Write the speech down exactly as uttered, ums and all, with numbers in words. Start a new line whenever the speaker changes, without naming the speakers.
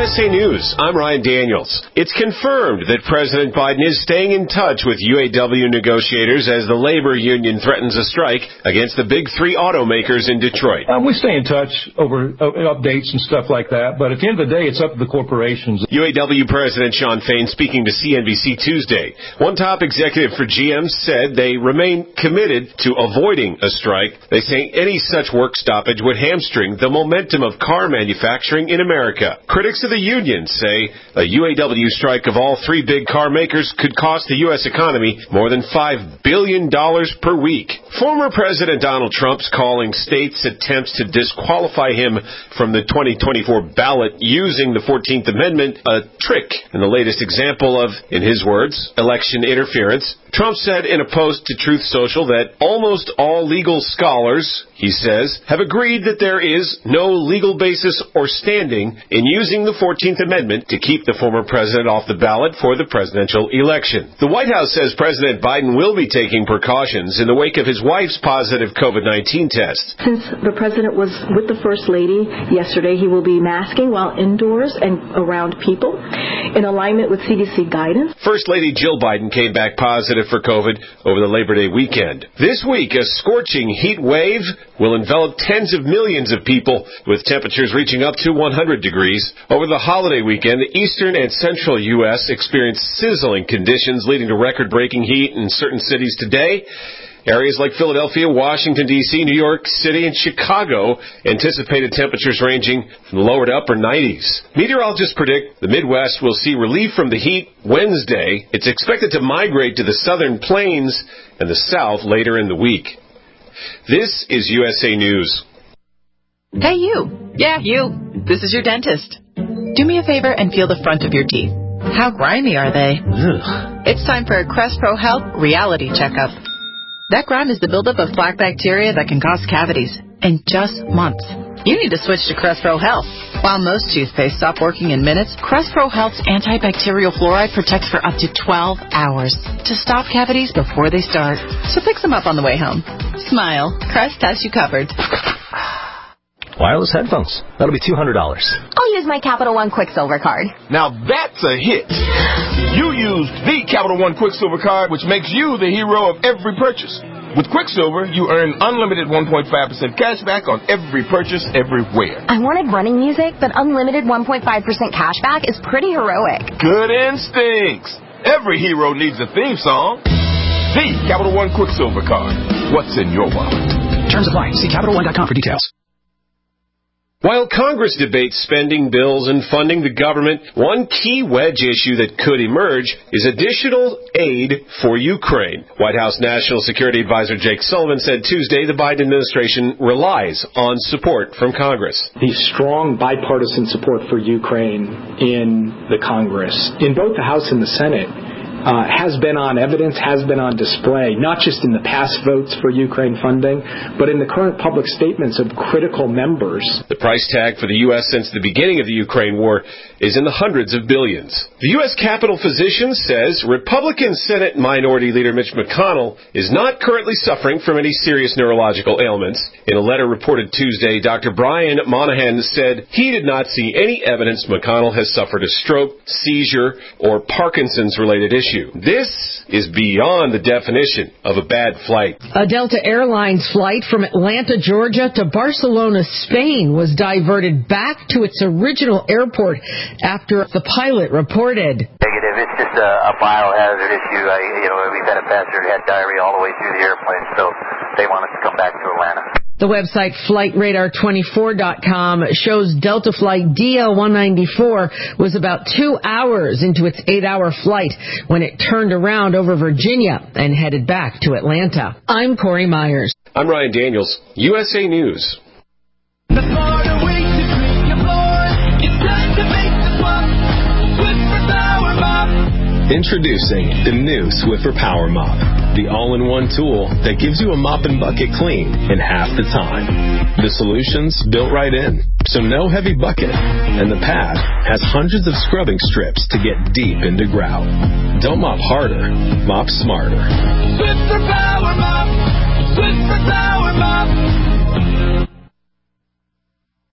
S A News, I'm Ryan Daniels. It's confirmed that President Biden is staying in touch with U A W negotiators as the labor union threatens a strike against the big three automakers in Detroit.
Um, we stay in touch over uh, updates and stuff like that, but at the end of the day, it's up to the corporations.
U A W President Shawn Fain speaking to C N B C Tuesday. One top executive for G M said they remain committed to avoiding a strike. They say any such work stoppage would hamstring the momentum of car manufacturing in America. Critics of the union say a U A W strike of all three big car makers could cost the U S economy more than five billion dollars per week. Former President Donald Trump's calling states' attempts to disqualify him from the twenty twenty-four ballot using the fourteenth Amendment a trick, and the latest example of, in his words, election interference. Trump said in a post to Truth Social that almost all legal scholars, he says, have agreed that there is no legal basis or standing in using the fourteenth Amendment to keep the former president off the ballot for the presidential election. The White House says President Biden will be taking precautions in the wake of his wife's positive COVID nineteen test.
Since the president was with the First Lady yesterday, he will be masking while indoors and around people in alignment with C D C guidance.
First Lady Jill Biden came back positive for COVID over the Labor Day weekend. This week, a scorching heat wave will envelop tens of millions of people, with temperatures reaching up to one hundred degrees. Over the holiday weekend, the eastern and central U S experienced sizzling conditions leading to record-breaking heat in certain cities today. Areas like Philadelphia, Washington, D C, New York City, and Chicago anticipated temperatures ranging from the lower to upper nineties. Meteorologists predict the Midwest will see relief from the heat Wednesday. It's expected to migrate to the southern plains and the south later in the week. This is U S A News.
Hey, you. Yeah, you. This is your dentist. Do me a favor and feel the front of your teeth. How grimy are they? Ugh. It's time for a Crest Pro Health reality checkup. That grime is the buildup of plaque bacteria that can cause cavities in just months. You need to switch to Crest Pro Health. While most toothpaste stop working in minutes, Crest Pro Health's antibacterial fluoride protects for up to twelve hours to stop cavities before they start. So pick some up on the way home. Smile. Crest has you covered.
Wireless headphones. That'll be two hundred dollars.
I'll use my Capital One Quicksilver card.
Now that's a hit. You used the Capital One Quicksilver card, which makes you the hero of every purchase. With Quicksilver, you earn unlimited one point five percent cash back on every purchase everywhere.
I wanted running music, but unlimited one point five percent cash back is pretty heroic.
Good instincts. Every hero needs a theme song. The Capital One Quicksilver card. What's in your wallet?
Terms apply. See Capital One dot com for details.
While Congress debates spending bills and funding the government, one key wedge issue that could emerge is additional aid for Ukraine. White House National Security Advisor Jake Sullivan said Tuesday the Biden administration relies on support from Congress.
The strong bipartisan support for Ukraine in the Congress, in both the House and the Senate, Uh, has been on evidence, has been on display, not just in the past votes for Ukraine funding, but in the current public statements of critical members.
The price tag for the U S since the beginning of the Ukraine war is in the hundreds of billions. The U S Capitol Physician says Republican Senate Minority Leader Mitch McConnell is not currently suffering from any serious neurological ailments. In a letter reported Tuesday, Doctor Brian Monahan said he did not see any evidence McConnell has suffered a stroke, seizure, or Parkinson's-related issue. This is beyond the definition of a bad flight.
A Delta Airlines flight from Atlanta, Georgia to Barcelona, Spain was diverted back to its original airport after the pilot reported.
Negative. It's just a, a biohazard issue. I, you know, we've had a passenger who had diarrhea all the way through the airplane, so they want us to come back to Atlanta.
The website flight radar twenty-four dot com shows Delta flight D L one ninety-four was about two hours into its eight-hour flight when it turned around over Virginia and headed back to Atlanta. I'm Corey Myers.
I'm Ryan Daniels, U S A News.
Introducing the new Swiffer Power Mop, the all-in-one tool that gives you a mop and bucket clean in half the time. The solution's built right in, so no heavy bucket, and the pad has hundreds of scrubbing strips to get deep into grout. Don't mop harder, mop smarter.
Swiffer Power Mop, Swiffer Power Mop.